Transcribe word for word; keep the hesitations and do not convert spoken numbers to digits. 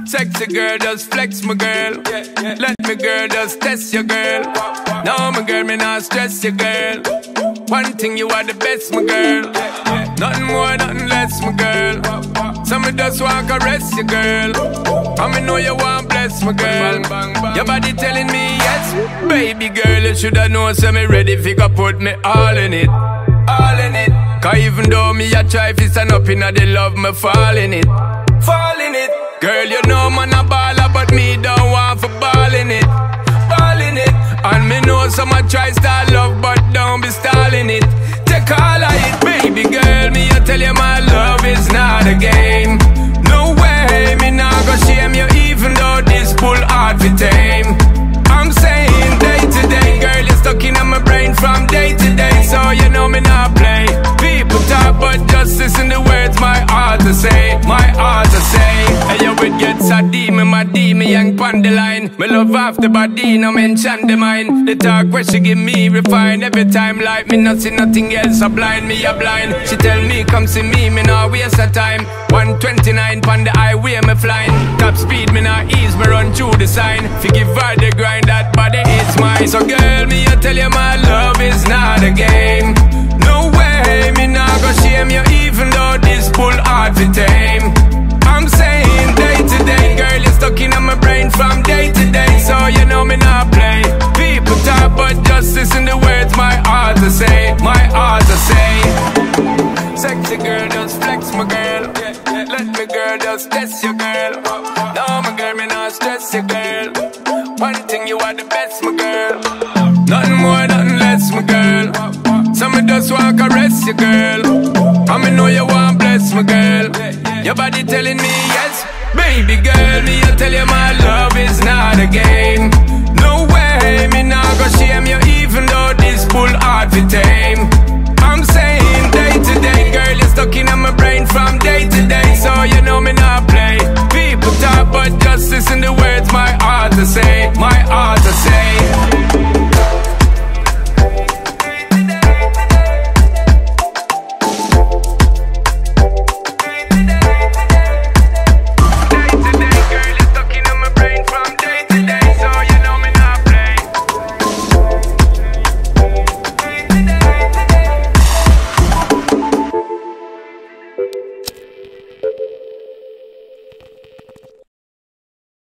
Sexy girl, just flex my girl. Let me girl, just test your girl. No, my girl, me not stress your girl. One thing, you are the best, my girl. Nothing more, nothing less, my girl. So me just want caress your girl. And me know you want bless my girl. Your body telling me yes. Baby girl, you shoulda known, so me ready if you go put me all in it. All in it. Cause even though me a try fi stand up inna the love, me fall in it. Fall in it. Girl, you know man a baller, but me don't want for ball in it. Ball in it. And me know some a try start love, but don't be stalling it. Take all of it, baby girl. Me I tell you my love is not a game. No way, me not go shame you, even though this pull hard fi tame. I'm saying day to day, girl, you're stuck in my brain from day to day. So you know me not play. People talk, but just listen the words my heart to say. My heart to say. Hey, yo, it gets a demon, my demon, young pon the line. Me love off the body, no mention the mind. The talk where she give me refine. Every time like me not see nothing else, a blind me a blind. She tell me come see me, me not waste a time. one twenty-nine pon the highway me flying. Top speed, me not ease, me run through the sign. Forgive her the grind, that body is mine. So girl, me I tell you my love is not a game. No way, me not go shame you, even though this pull hard to tame. I'm saying day to day, girl, you're stuck in my brain from day to day. So you know me not play. People talk, but just listen the words my heart to say. My heart to say. Sexy girl, just flex my girl. Let me girl, just test your girl. No, my girl, me not stress your girl. One thing, you are the best, my girl. Nothing more, nothing less, my girl. So me just want caress your girl. And me know you want bless my girl. Your body telling me yes. Baby girl, me I tell you my love is not a game. No way, me not go shame you, even though this pull hard to tame. I'm saying day to day, girl, you're stuck in my brain from day to day. So you know me not play. People talk, but just listen the words my heart to say.